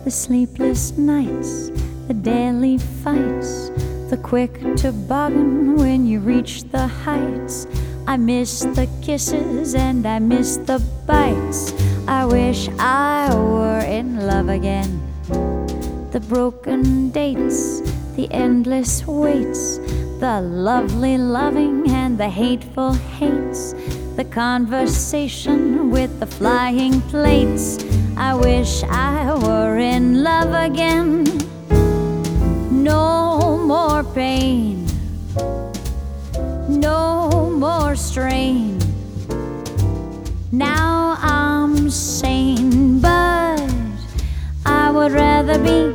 the sleepless nights, the daily fights, the quick toboggan when you reach the heights. I miss the kisses and I miss the bites. I wish I were in love again. The broken dates, the endless waits, the lovely loving and the hateful hates, the conversation with the flying plates. I wish I were in love again. No more pain, no more strain. Now I'm sane, but I would rather be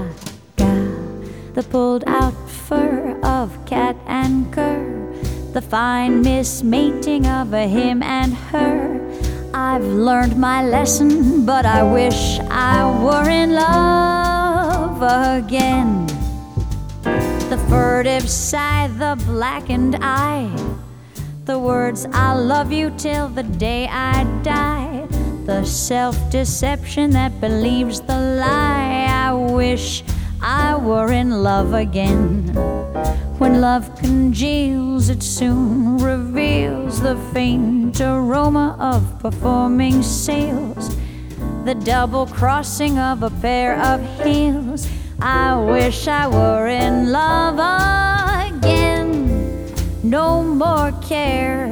the pulled out fur of cat and cur, the fine mismating of a him and her. I've learned my lesson, but I wish I were in love again. The furtive sigh, the blackened eye, the words I love you till the day I die, the self-deception that believes the lie. I wish I were in love again. When love congeals, it soon reveals the faint aroma of performing sails, the double crossing of a pair of heels. I wish I were in love again. No more care,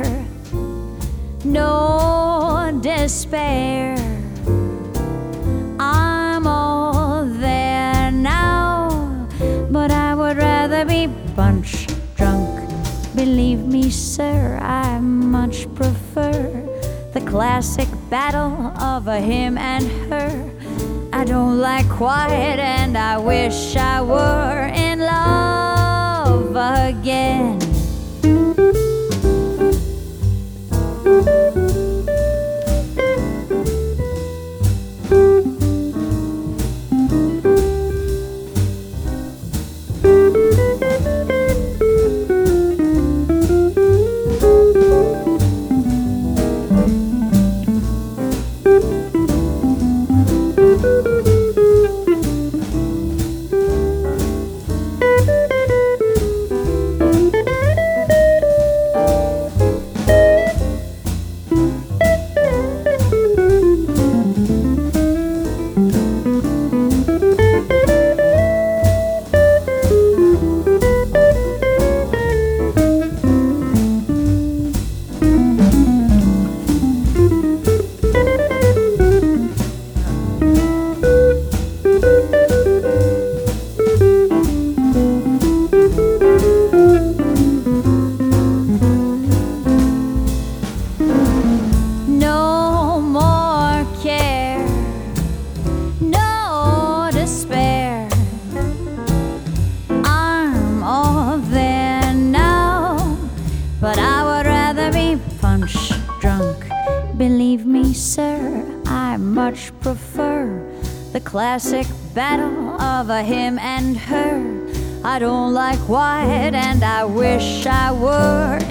no despair. I'm all there now, but I would rather be punch drunk. Believe me, sir, I much prefer the classic battle of a him and her. I don't like quiet, and I wish I were in love again. Believe me, sir, I much prefer the classic battle of a him and her. I don't like white, and I wish I were